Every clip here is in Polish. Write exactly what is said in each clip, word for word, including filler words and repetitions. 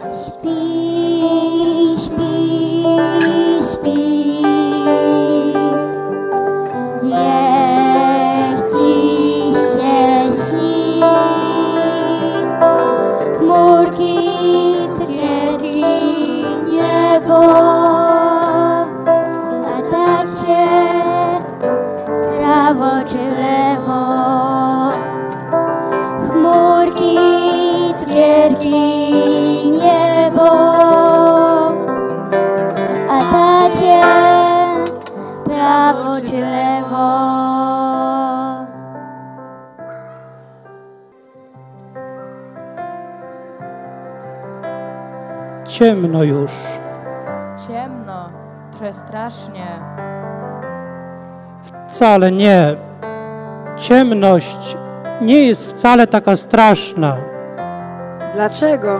Śpi, śpi, śpi. Niech dziś się śni. Chmurki, cukierki, niebo. A tak się prawo czy lewo. Chmurki, cukierki, niebo. A tacie prawo czy lewo. Ciemno już. Ciemno, trochę strasznie. Wcale nie. Ciemność nie jest wcale taka straszna, Dlaczego?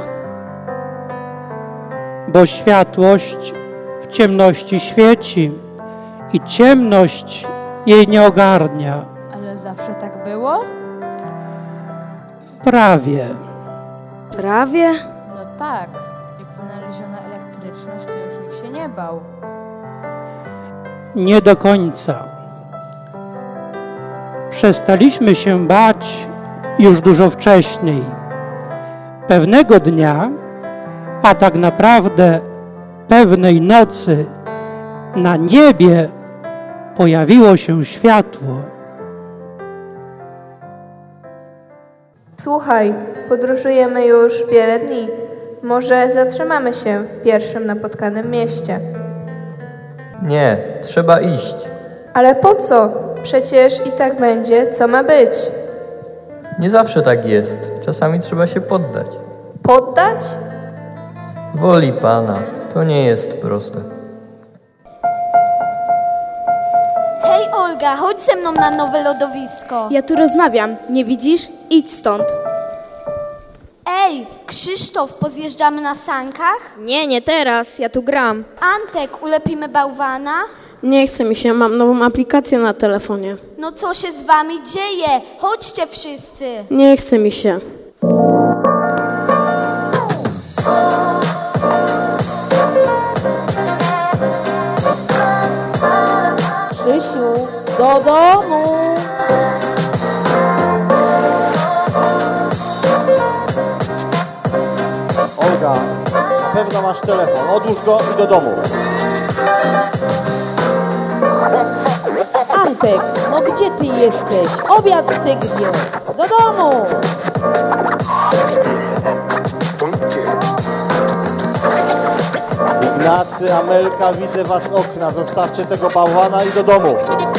bo światłość w ciemności świeci i ciemność jej nie ogarnia. Ale zawsze tak było? Prawie. Prawie? No tak. Jak wynaleziono elektryczność, to już nikt się nie bał. Nie do końca. Przestaliśmy się bać już dużo wcześniej. Pewnego dnia, a tak naprawdę pewnej nocy, na niebie pojawiło się światło. Słuchaj, podróżujemy już wiele dni. Może zatrzymamy się w pierwszym napotkanym mieście. Nie, trzeba iść. Ale po co? Przecież i tak będzie, co ma być. Nie zawsze tak jest. Czasami trzeba się poddać. Poddać? Woli Pana, to nie jest proste. Hej Olga, chodź ze mną na nowe lodowisko. Ja tu rozmawiam, nie widzisz? Idź stąd. Ej, Krzysztof, pozjeżdżamy na sankach? Nie, nie teraz, ja tu gram. Antek, ulepimy bałwana? Nie chce mi się, mam nową aplikację na telefonie. No co się z wami dzieje? Chodźcie wszyscy. Nie chce mi się. Krzysiu, do domu! Olga, na pewno masz telefon. Odłóż go i do domu. Antek, no gdzie ty jesteś? Obiad stygnie. Do domu! Ignacy, Amelka, widzę was z okna. Zostawcie tego bałwana i do domu.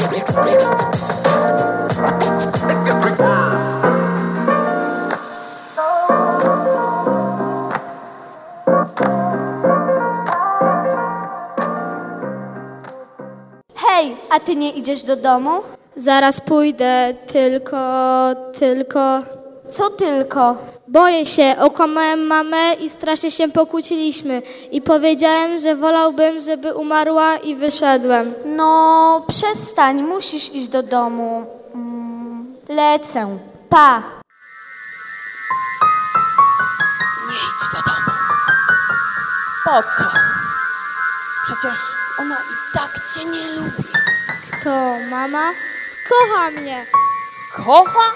Hej, a ty nie idziesz do domu? Zaraz pójdę, tylko, tylko... Co tylko? Boję się, okłamałem mamę i strasznie się pokłóciliśmy. I powiedziałem, że wolałbym, żeby umarła i wyszedłem. No, przestań, musisz iść do domu. Mm, lecę. Pa. Nie idź do domu. Po co? Przecież ona i tak cię nie lubi. Kto, mama? Kocha mnie. Kocha?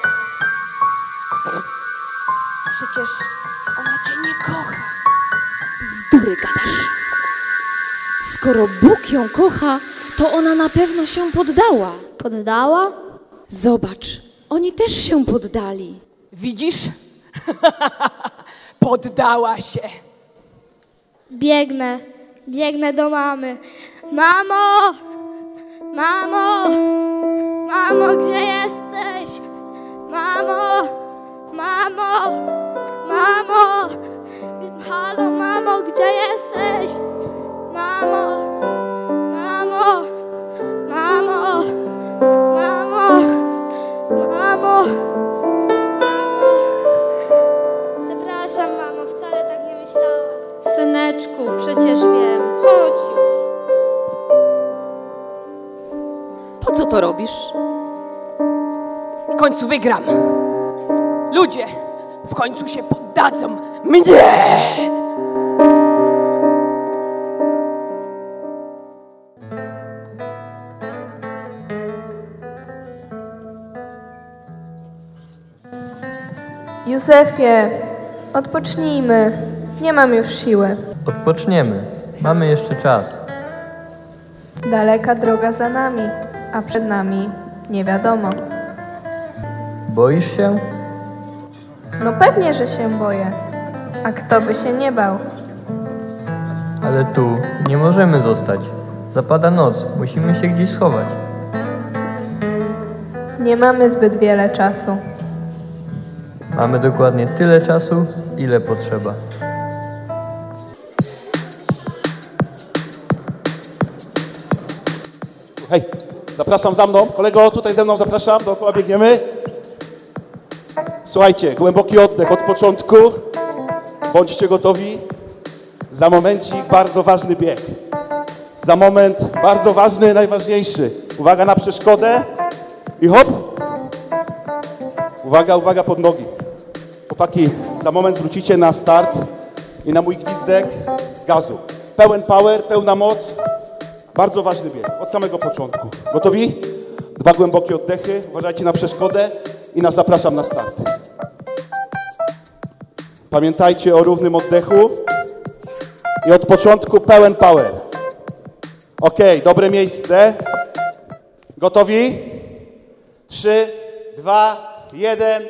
Przecież ona cię nie kocha. Bzdury gadasz. Skoro Bóg ją kocha, to ona na pewno się poddała. Poddała? Zobacz, oni też się poddali. Widzisz? Poddała się. Biegnę, biegnę do mamy. Mamo! Mamo! Mamo, gdzie jesteś? Mamo! Mamo! Mamo! Halo, mamo, gdzie jesteś? Mamo! Mamo! Mamo! Mamo! Mamo! Mamo! Przepraszam, mamo, wcale tak nie myślałam. Syneczku, przecież wiem. Chodź już. Po co to robisz? W końcu wygram. Ludzie w końcu się poddadzą mnie. Józefie, odpocznijmy. Nie mam już siły. Odpoczniemy. Mamy jeszcze czas. Daleka droga za nami, a przed nami nie wiadomo. Boisz się? No pewnie, że się boję. A kto by się nie bał? Ale tu nie możemy zostać. Zapada noc. Musimy się gdzieś schować. Nie mamy zbyt wiele czasu. Mamy dokładnie tyle czasu, ile potrzeba. Hej, zapraszam za mną. Kolego, tutaj ze mną zapraszam. Dookoła biegniemy. Słuchajcie, głęboki oddech od początku. Bądźcie gotowi. Za momencik bardzo ważny bieg. Za moment bardzo ważny, najważniejszy. Uwaga na przeszkodę. I hop. Uwaga, uwaga pod nogi. Chłopaki, za moment wrócicie na start i na mój gwizdek gazu. Pełen power, pełna moc. Bardzo ważny bieg, od samego początku. Gotowi? Dwa głębokie oddechy, uważajcie na przeszkodę i nas zapraszam na start. Pamiętajcie o równym oddechu i od początku pełen power. Ok, dobre miejsce. Gotowi? Trzy, dwa, jeden.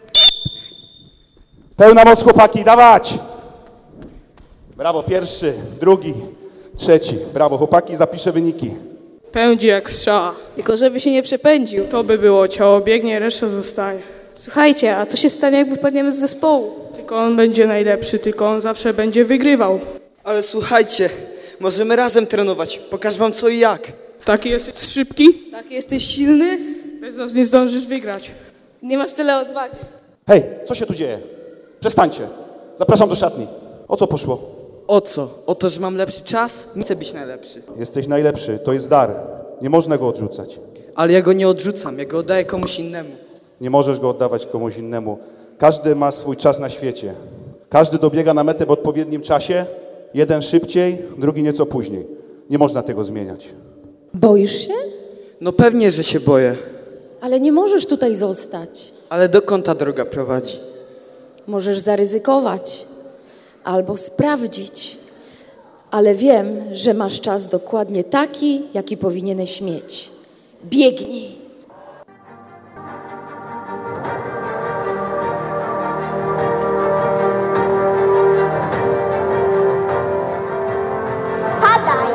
Pełna moc, chłopaki, dawać! Brawo, pierwszy, drugi, trzeci. Brawo, chłopaki, zapiszę wyniki. Pędzi jak strzała. Tylko żeby się nie przepędził. To by było, ciało biegnie, reszta zostanie. Słuchajcie, a co się stanie, jak wypadniemy z zespołu? Tylko on będzie najlepszy, tylko on zawsze będzie wygrywał. Ale słuchajcie, możemy razem trenować. Pokażę wam co i jak. Taki jesteś szybki? Taki jesteś silny? Bez nas nie zdążysz wygrać. Nie masz tyle odwagi. Hej, co się tu dzieje? Przestańcie. Zapraszam do szatni. O co poszło? O co? O to, że mam lepszy czas? Nie chcę być najlepszy. Jesteś najlepszy, to jest dar. Nie można go odrzucać. Ale ja go nie odrzucam, ja go oddaję komuś innemu. Nie możesz go oddawać komuś innemu. Każdy ma swój czas na świecie. Każdy dobiega na metę w odpowiednim czasie. Jeden szybciej, drugi nieco później. Nie można tego zmieniać. Boisz się? No pewnie, że się boję. Ale nie możesz tutaj zostać. Ale dokąd ta droga prowadzi? Możesz zaryzykować albo sprawdzić. Ale wiem, że masz czas dokładnie taki, jaki powinieneś mieć. Biegnij! Spadaj!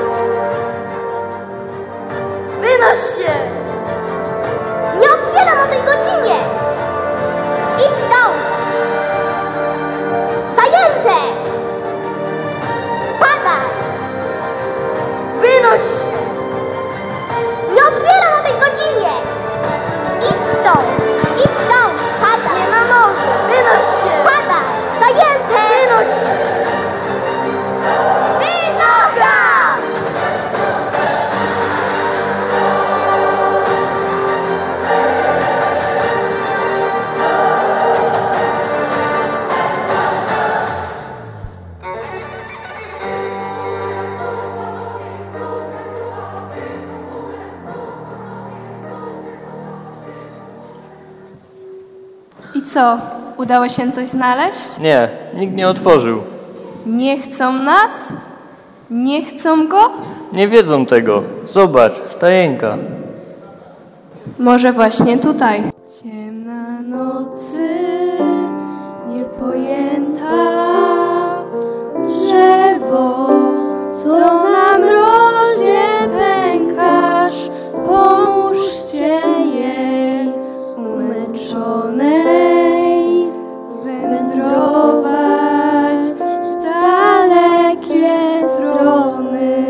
Wynoś się! Nie otwieram o tej godzinie! Idź stąd! Zajęte! Spadaj! Wynoś się! Nie otwieram o tej godzinie! Idź stąd! Idź stąd! Spadaj! Nie ma mowy! Wynoś się! Spadaj! Zajęte! Wynoś się! Wynoga! I co? Udało się coś znaleźć? Nie, nikt nie otworzył. Nie chcą nas? Nie chcą go? Nie wiedzą tego. Zobacz, stajenka. Może właśnie tutaj. Ciemna nocy, niepojęta, drzewo, co na mrozie pękasz, pomóżcie jej umęczonej wędrować w dalekie strony.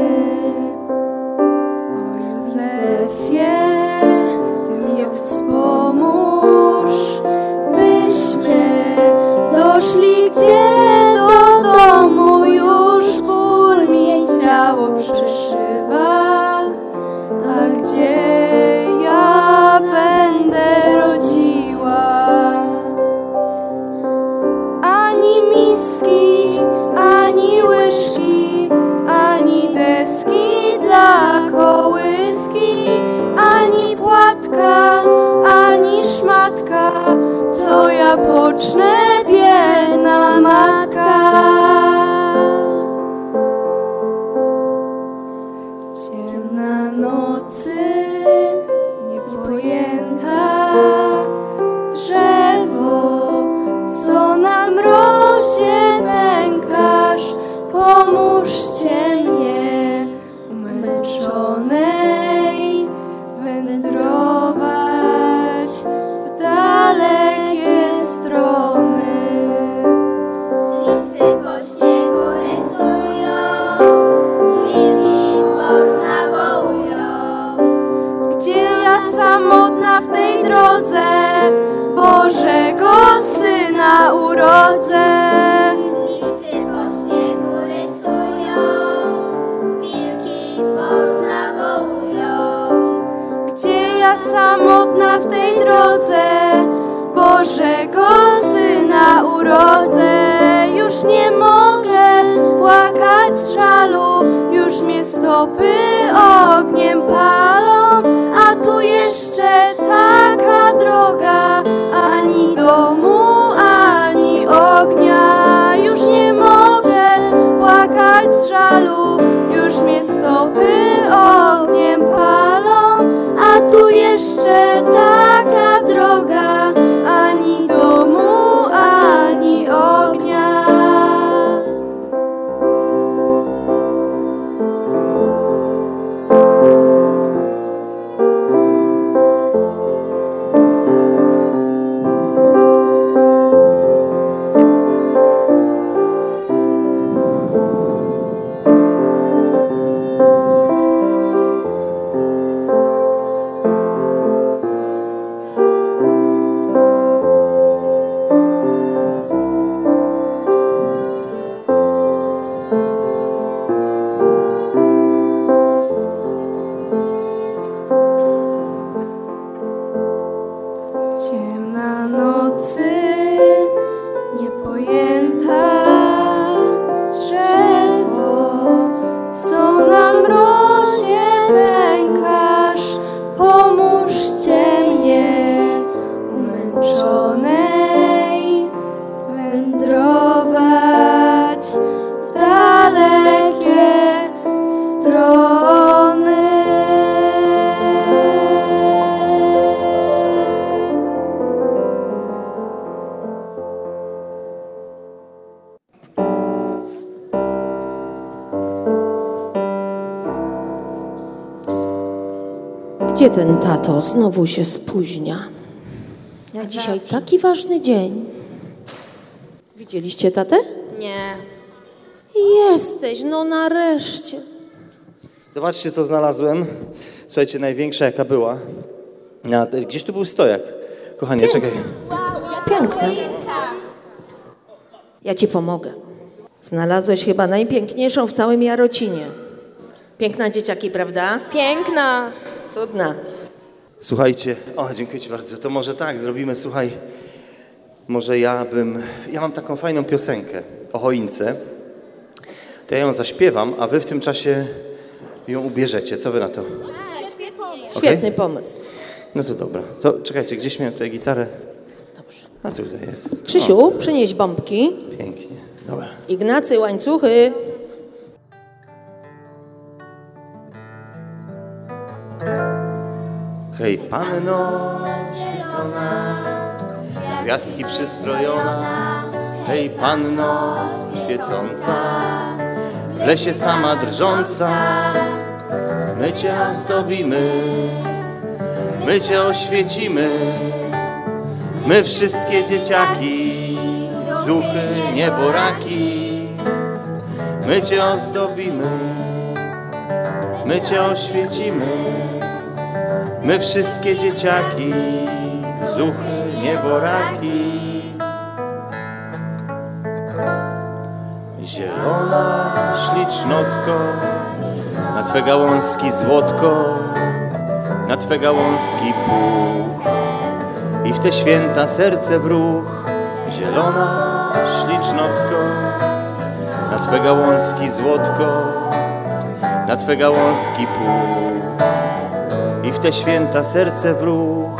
O Józefie, Ty mnie wspomóż, byśmy doszli gdzie do domu, już ból mi ciało przeszywa, a gdzie ja będę rodziła? Ani miski, ani łyżki, ani deski dla kołyski, ani płatka, ani szmatka. Co ja pocznę Lisy po śniegu rysują, wilki z boru nawołują. Gdzie ja samotna w tej drodze Bożego Syna urodzę. Lisy po śniegu rysują, wilki z boru nawołują. Gdzie ja samotna w tej drodze Bożego Syna urodzę. Już nie mogę płakać z żalu, już mnie stopy ogniem palą, a tu jeszcze taka droga, ani domu, ani ognia. Już nie mogę płakać z żalu, już mnie stopy ogniem palą, a tu jeszcze taka droga, ani domu, ani ognia. Ciemna nocy, niepojęta drzewo, co na mrozie pękasz, pomóżcie je umęczonej wędrować w dalekie strony. Gdzie ten tato znowu się spóźnia? A dzisiaj taki ważny dzień. Widzieliście tatę? Nie. Jesteś, no nareszcie. Zobaczcie, co znalazłem. Słuchajcie, największa jaka była. Ja, gdzieś tu był stojak. Kochanie, czekaj. Piękne. Ja ci pomogę. Znalazłeś chyba najpiękniejszą w całym Jarocinie. Piękna dzieciaki, prawda? Piękna. Cudna. Słuchajcie, o, dziękuję ci bardzo. To może tak zrobimy, słuchaj. Może ja bym... Ja mam taką fajną piosenkę o choince. To ja ją zaśpiewam, a wy w tym czasie ją ubierzecie. Co wy na to? Świetny pomysł. No to dobra. To czekajcie, gdzieś miałem tę gitarę? Dobrze. A tutaj jest. Krzysiu, O, przynieś bombki. pięknie. Dobra. Ignacy, łańcuchy. Hej, panno zielona, gwiazdki przystrojona. Hej, panno świecąca, w lesie sama drżąca. My cię ozdobimy, my cię oświecimy. My wszystkie dzieciaki, zuchy, nieboraki. My cię ozdobimy, my cię oświecimy. My wszystkie dzieciaki, zuchy, nieboraki. Zielona ślicznotko, na twe gałązki złotko, na twe gałązki puch. I w te święta serce w ruch. Zielona ślicznotko, na twe gałązki złotko, na twe gałązki puch. I w te święta serce w ruch.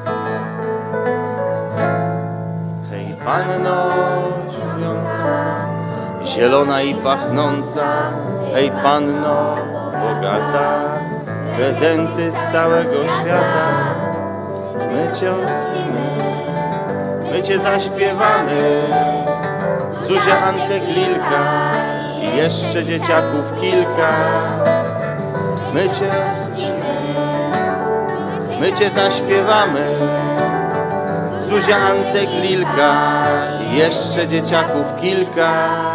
Hej, panno śpiąca, zielona i pachnąca. Hej, panno bogata, prezenty z całego świata. My cię odzimy, my cię zaśpiewamy. Zuzia, Antek, Lilka i jeszcze dzieciaków kilka. My cię My cię zaśpiewamy, Zuzia, Antek, Lilka, jeszcze dzieciaków kilka.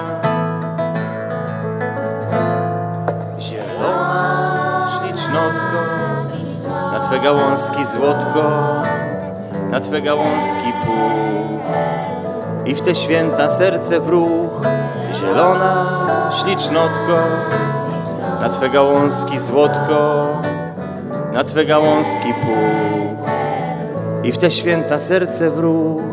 Zielona ślicznotko, na twe gałązki złotko, na twe gałązki puch. I w te święta serce w ruch. Zielona ślicznotko, na twe gałązki złotko, na twe gałązki puch. I w te święta serce w ruch.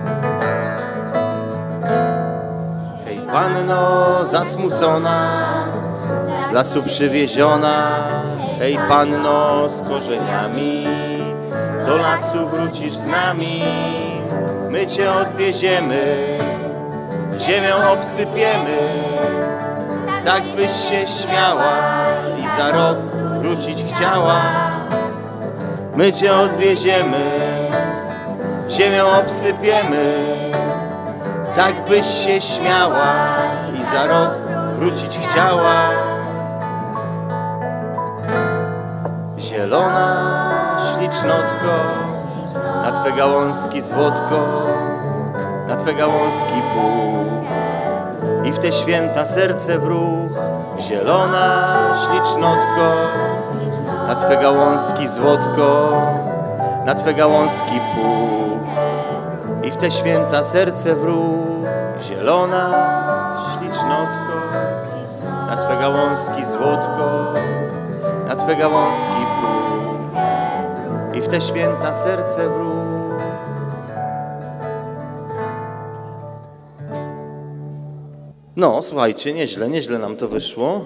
Hej panno zasmucona, z lasu przywieziona, hej panno z korzeniami, do lasu wrócisz z nami. My cię odwieziemy, ziemią obsypiemy, tak byś się śmiała i za rok wrócić chciała. My cię odwieziemy, ziemią obsypiemy, tak byś się śmiała i za rok wrócić chciała. Zielona ślicznotko, na twe gałązki złotko, na twe gałązki puch. I w te święta serce w ruch. Zielona ślicznotko, na twe gałązki złotko, na twe gałązki puch. I w te święta serce w ruch. Zielona ślicznotko, na twe gałązki złotko, na twe gałązki puch. I w te święta serce w ruch. No, słuchajcie, nieźle, nieźle nam to wyszło.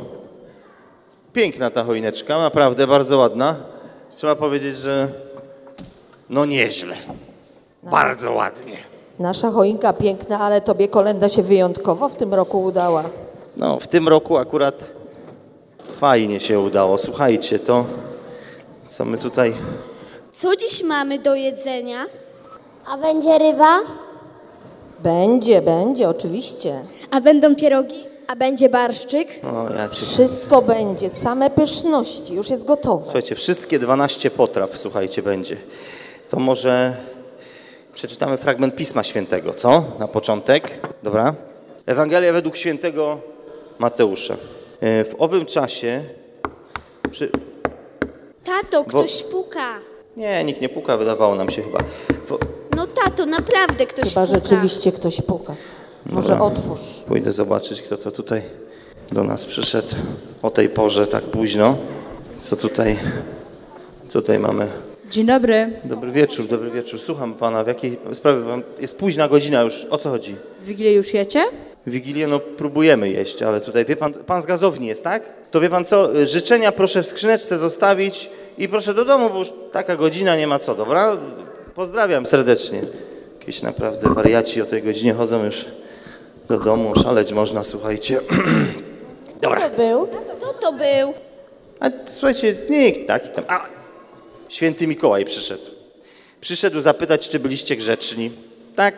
Piękna ta choineczka, naprawdę bardzo ładna. Trzeba powiedzieć, że no nieźle, bardzo ładnie. Nasza choinka piękna, ale tobie kolęda się wyjątkowo w tym roku udała. No, w tym roku akurat fajnie się udało. Słuchajcie, to co my tutaj... Co dziś mamy do jedzenia? A będzie ryba? Będzie, będzie, oczywiście. A będą pierogi? A będzie barszczyk? O, ja cię... Wszystko będzie, same pyszności, już jest gotowe. Słuchajcie, wszystkie dwanaście potraw, słuchajcie, będzie. To może przeczytamy fragment Pisma Świętego, co? Na początek, dobra? Ewangelia według świętego Mateusza. W owym czasie... Przy... Tato, Wo... ktoś puka. Nie, nikt nie puka, wydawało nam się chyba. Wo... No tato, naprawdę ktoś Chyba puka. rzeczywiście ktoś puka. Może Dobra. otwórz. Pójdę zobaczyć, kto to tutaj do nas przyszedł o tej porze tak późno. Co tutaj, co tutaj mamy? Dzień dobry. Dobry wieczór, dobry wieczór. Słucham pana, w jakiej sprawie? Jest późna godzina już, o co chodzi? Wigilię już jecie? Wigilię, no próbujemy jeść, ale tutaj, wie pan, pan z gazowni jest, tak? To wie pan co, życzenia proszę w skrzyneczce zostawić i proszę do domu, bo już taka godzina, nie ma co, dobra? Pozdrawiam serdecznie. Jakieś naprawdę wariaci o tej godzinie chodzą już do domu, szaleć można, słuchajcie. Dobra. Kto był? Kto to był? A słuchajcie, nikt taki tam. A, święty Mikołaj przyszedł. Przyszedł zapytać, czy byliście grzeczni. Tak?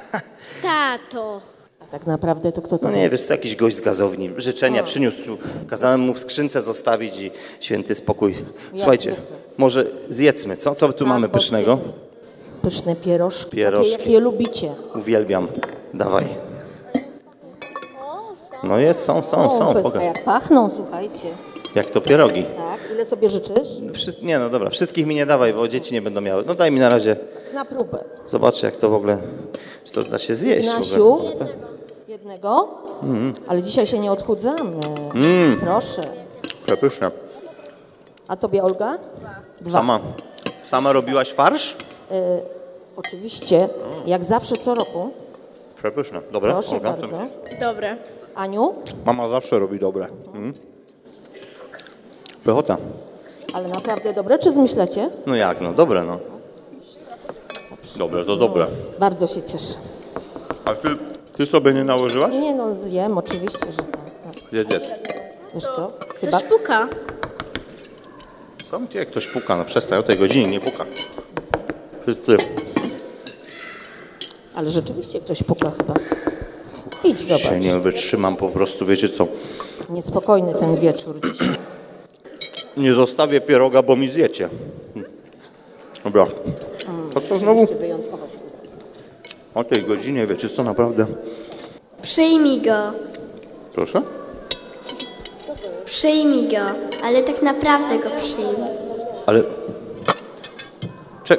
Tato. A tak naprawdę to kto to No był? nie, wiesz, to jakiś gość z gazowni. Życzenia przyniósł, kazałem mu w skrzynce zostawić i święty spokój. Słuchajcie, Jasne. może zjedzmy, co? Co tu A, mamy bo pysznego? Pyszne pierożki, Pierożki. takie, jakie lubicie. Uwielbiam. Dawaj. No jest, są, są, O, są. a Poga. jak pachną, słuchajcie. Jak to pierogi. Tak, ile sobie życzysz? Wszyscy, nie, no dobra, wszystkich mi nie dawaj, bo dzieci nie będą miały. No daj mi na razie, Na próbę. zobaczę jak to w ogóle, czy to da się zjeść w Ignasiu, ogóle. jednego? Mm. Ale dzisiaj się nie odchudzamy. Mm. Proszę. Przepyszne. A tobie, Olga? Dwa. Sama, sama robiłaś farsz? Y, oczywiście, jak zawsze co roku. Przepyszne. Dobre, Proszę Olga? bardzo. Dobre. Aniu? Mama zawsze robi dobre. Mm. Pychota. Ale naprawdę dobre, czy zmyślacie? No jak, no dobre, no. Dobre, to dobre. Bardzo się cieszę. A ty, ty sobie nie nałożyłaś? Nie no, zjem, oczywiście, że tak. tak. Jedz, jedz. Wiesz co? Ktoś puka. Tam ty jak ktoś puka, no przestań, o tej godzinie nie puka. Wszyscy. Ale rzeczywiście ktoś puka chyba. Idź, zobacz. Się nie wytrzymam po prostu, wiecie co? Niespokojny ten wieczór dzisiaj. Nie zostawię pieroga, bo mi zjecie. Dobra. A to znowu? Wyjątkowo się O tej godzinie, wiecie co, naprawdę... Przyjmij go. Proszę? Przyjmij go, ale tak naprawdę go przyjmij. Ale... Czek...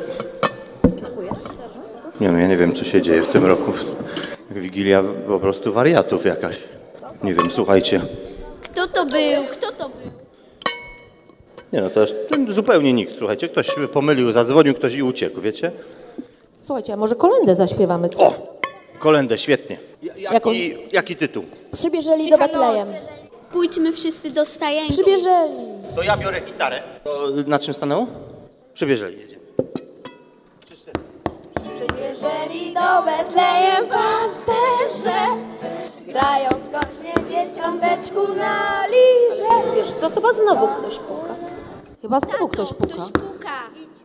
Nie no, ja nie wiem, co się dzieje w tym roku. Wigilia po prostu wariatów jakaś. Nie wiem, słuchajcie. Kto to był? Kto to był? Nie no, to jest zupełnie nikt, słuchajcie. Ktoś się pomylił, zadzwonił ktoś i uciekł, wiecie? Słuchajcie, a może kolędę zaśpiewamy, co? O! Kolendę, świetnie. Jaki, Jaką? jaki tytuł? Przybierzeli do Betlejem. Pójdźmy wszyscy do stajenki. Przybierzeli. To ja biorę gitarę. To na czym stanęło? Przybierzeli, jedziemy. Przybierzeli do Betlejem pasterze, grają skocznie dzieciąteczku na liże. Wiesz co, chyba znowu ktoś puka. Chyba znowu ktoś puka. Ktoś puka.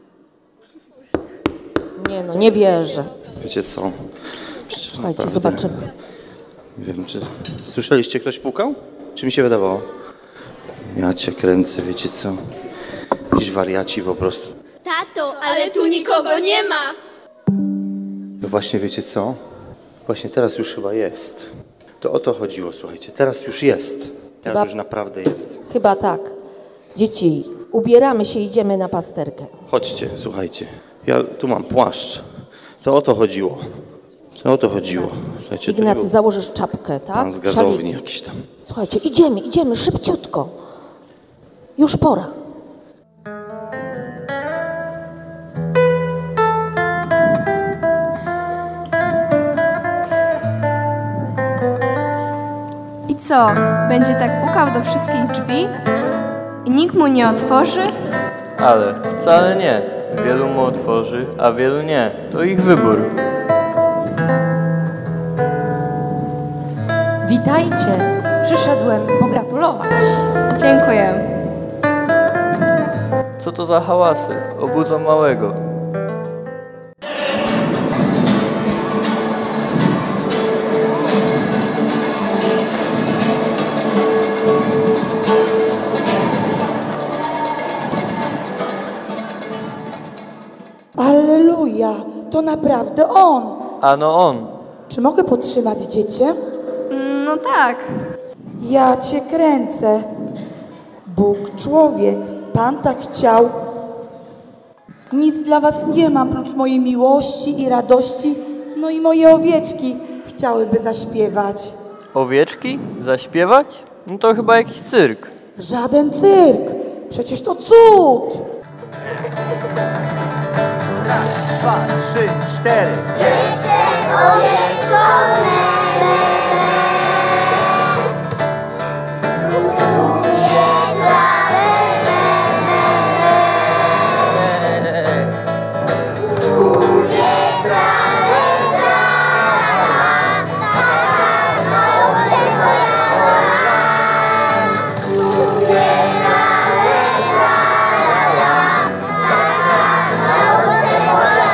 Nie no, nie wierzę. Wiecie co? Przecież Słuchajcie, naprawdę- zobaczymy. Nie wiem, czy... Słyszeliście, ktoś pukał? Czy mi się wydawało? Ja cię kręcę, wiecie co? Jakiś wariaci po prostu. Tato, ale tu nikogo nie ma. No właśnie, wiecie co? Właśnie teraz już chyba jest. To o to chodziło, słuchajcie. Teraz już jest. Teraz Chyba- już naprawdę jest. Chyba tak. Dzieci, ubieramy się, idziemy na pasterkę. Chodźcie, słuchajcie. Ja tu mam płaszcz. To o to chodziło. To o to chodziło. Słuchajcie, to nie Ignacy, był założysz czapkę, tak? pan z gazowni Szaliki. jakiś tam. Słuchajcie, idziemy, idziemy, szybciutko. Już pora. I co? Będzie tak pukał do wszystkich drzwi? I nikt mu nie otworzy? Ale wcale nie. Wielu mu otworzy, a wielu nie. To ich wybór. Witajcie. Przyszedłem pogratulować. Dziękuję. Co to za hałasy? Obudzą małego. Alleluja, to naprawdę on. Ano on. Czy mogę podtrzymać dziecię? No tak. Ja cię kręcę. Bóg, człowiek, Pan tak chciał. Nic dla was nie mam, prócz mojej miłości i radości. No i moje owieczki chciałyby zaśpiewać. Owieczki? Zaśpiewać? No to chyba jakiś cyrk. Żaden cyrk, przecież to cud. Raz, dwa, trzy, cztery. Jestem owieczką Lele. Lubię Lele. Lubię Lele. Mające moja. Lubię Lele. Mające moja.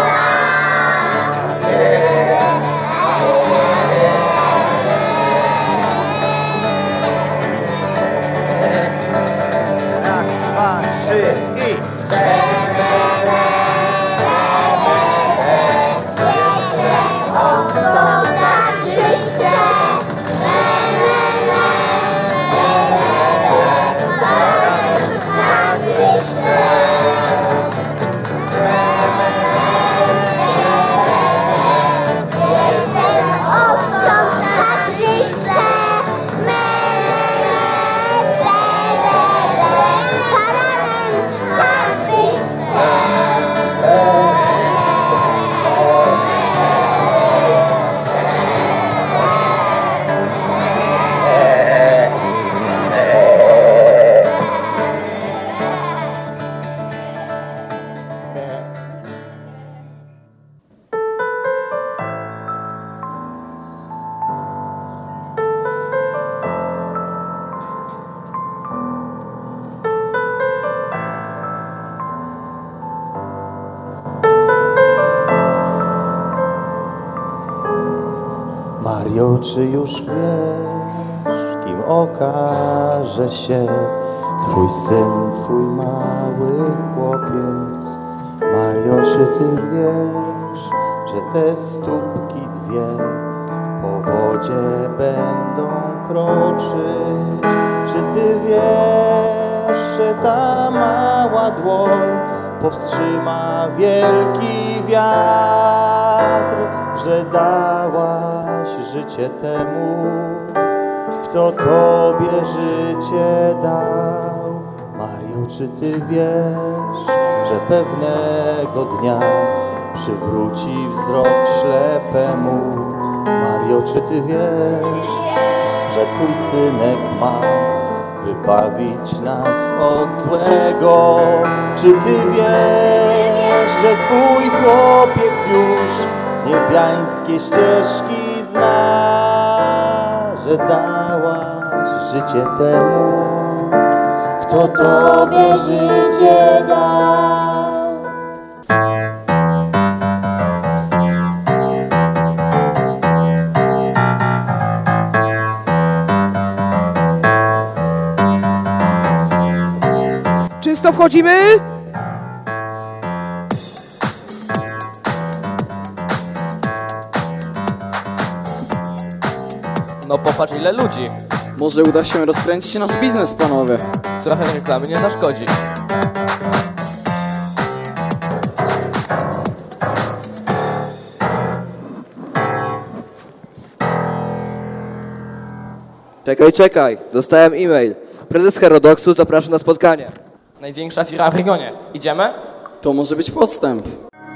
Raz, dwa, trzy i... Mario, czy już wiesz, kim okaże się Twój syn, Twój mały chłopiec? Mario, czy Ty wiesz, że te stópki dwie po wodzie będą kroczyć. Czy ty wiesz, że ta mała dłoń powstrzyma wielki wiatr, że dałaś życie temu, kto tobie życie dał? Mario, czy ty wiesz, że pewnego dnia przywróci wzrok ślepemu? Mario, czy ty wiesz, że twój synek ma wybawić nas od złego? Czy ty wiesz, że twój chłopiec już niebiańskie ścieżki zna, że dałaś życie temu, kto tobie życie dał? Czysto wchodzimy? No popatrz ile ludzi. Może uda się rozkręcić nasz biznes, panowie. Trochę reklamy nie zaszkodzi. Czekaj, czekaj. Dostałem e-mail. Prezes Herodoksu zaprasza na spotkanie. Największa firma w regionie. Idziemy? To może być podstęp.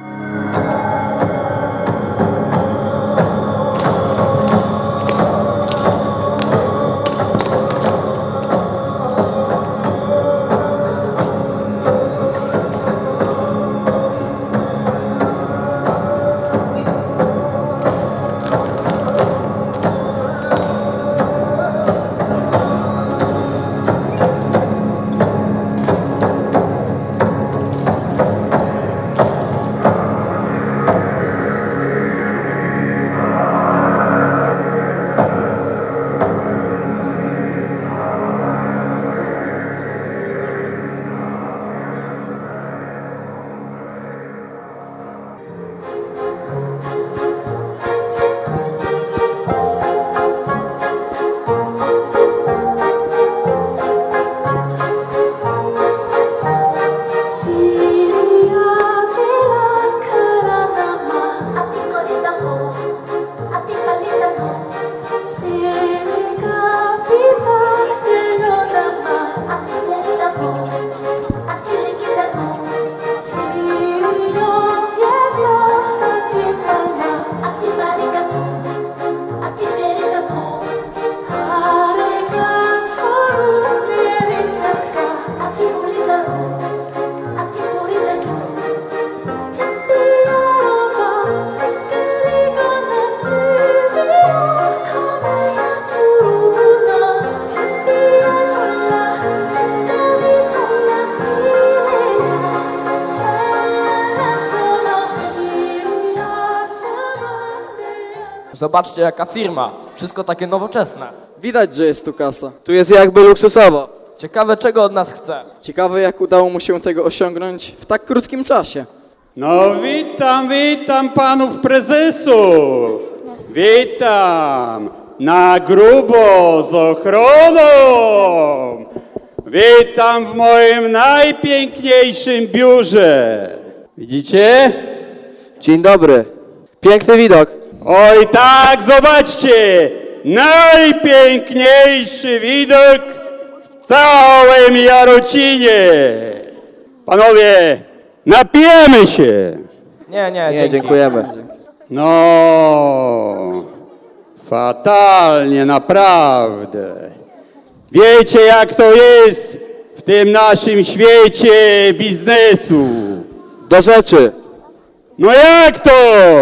Zobaczcie jaka firma. Wszystko takie nowoczesne. Widać, że jest tu kasa. Tu jest jakby luksusowo. Ciekawe czego od nas chce. Ciekawe jak udało mu się tego osiągnąć w tak krótkim czasie. No witam, witam panów prezesów. Witam. Na grubo z ochroną. Witam w moim najpiękniejszym biurze. Widzicie? Dzień dobry. Piękny widok. Oj tak, zobaczcie. Najpiękniejszy widok w całym Jarocinie. Panowie, napijemy się. Nie, nie, Nie, dzięki. dziękujemy. No, fatalnie, naprawdę. Wiecie, jak to jest w tym naszym świecie biznesu. Do rzeczy. No jak to?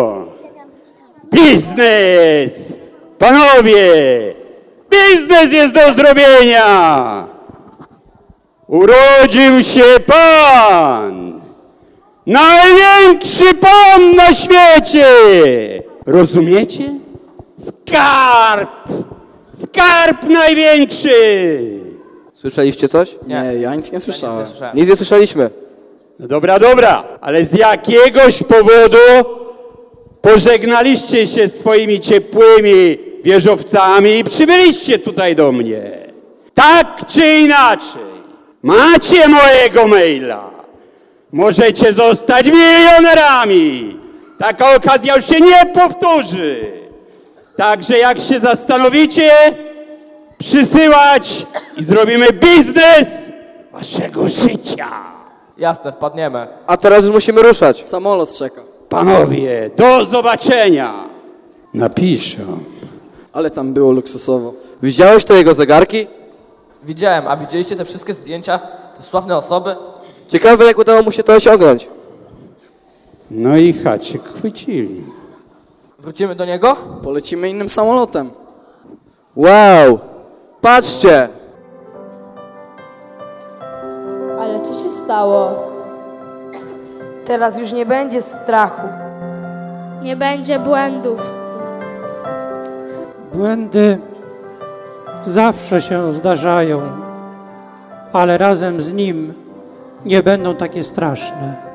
Biznes! Panowie, biznes jest do zrobienia. Urodził się pan. Największy pan na świecie! Rozumiecie? Skarb! Skarb największy! Słyszeliście coś? Nie, ja nic nie słyszałem. Ja nic nie słyszałem. Nic nie słyszeliśmy. No dobra, dobra, ale z jakiegoś powodu pożegnaliście się z twoimi ciepłymi wieżowcami i przybyliście tutaj do mnie. Tak czy inaczej, macie mojego maila. Możecie zostać milionerami. Taka okazja już się nie powtórzy. Także jak się zastanowicie, przysyłać i zrobimy biznes waszego życia. Jasne, wpadniemy. A teraz już musimy ruszać. Samolot czeka. Panowie, do zobaczenia. Napiszę. Ale tam było luksusowo. Widziałeś te jego zegarki? Widziałem, a widzieliście te wszystkie zdjęcia? Te sławne osoby? Ciekawe, jak udało mu się to osiągnąć. No i haczyk chwycili. Wrócimy do niego? Polecimy innym samolotem. Wow! Patrzcie! Ale co się stało? Teraz już nie będzie strachu. Nie będzie błędów. Błędy zawsze się zdarzają, ale razem z nim nie będą takie straszne.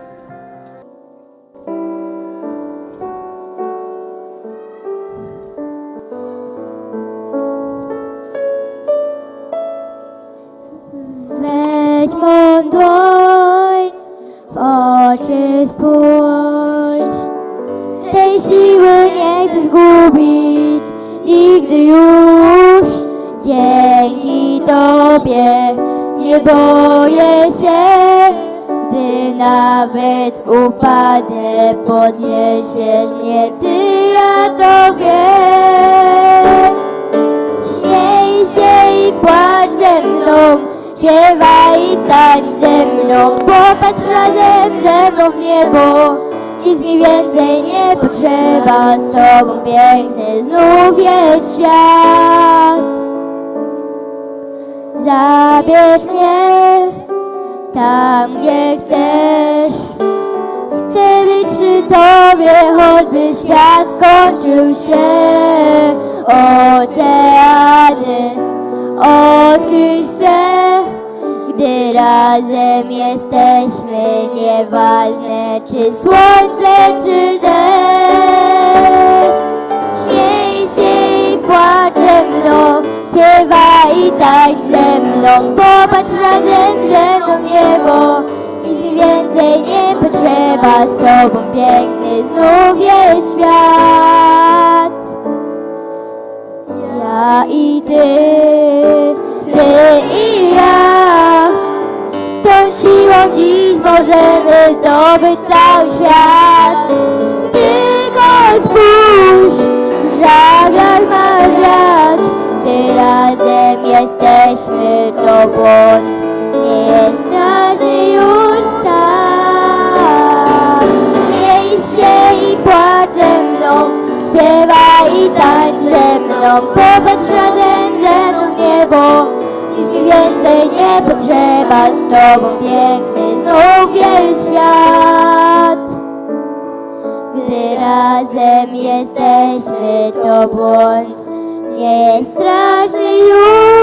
Weź mą dłoń, w oczy spójrz. Tej siły nie chcę zgubić nigdy już. Dzięki Tobie nie boję się, gdy nawet upadnę, podniesiesz mnie Ty, ja to wiem. Śmiej się i płacz ze mną, śpiewaj i tańcz ze mną, popatrz razem ze mną w niebo. Nic mi więcej nie potrzeba, z Tobą piękny znów jest świat. Zabierz mnie tam, gdzie chcesz. Chcę być przy Tobie, choćby świat skończył się. Oceany odkryć chcę, gdy razem jesteśmy, nieważne czy słońce, czy deszcz. Śmiej się i płacz ze mną, śpiewaj i tańcz ze mną, popatrz razem ze mną w niebo. Nic mi więcej nie potrzeba, z Tobą piękny znów jest świat. Ja i Ty, Ty i ja, tą siłą dziś możemy zdobyć cały świat. Tylko spójrz, w żaglach masz wiatr, gdy razem jesteśmy, to błąd nie jest straszny już tak. Śmiej się i płacz ze mną, śpiewaj i tańcz ze mną, popatrz razem ze mną w niebo. Nic mi więcej nie potrzeba, z Tobą piękny znów jest świat. Gdy razem jesteśmy, to błąd nie jest straszny już.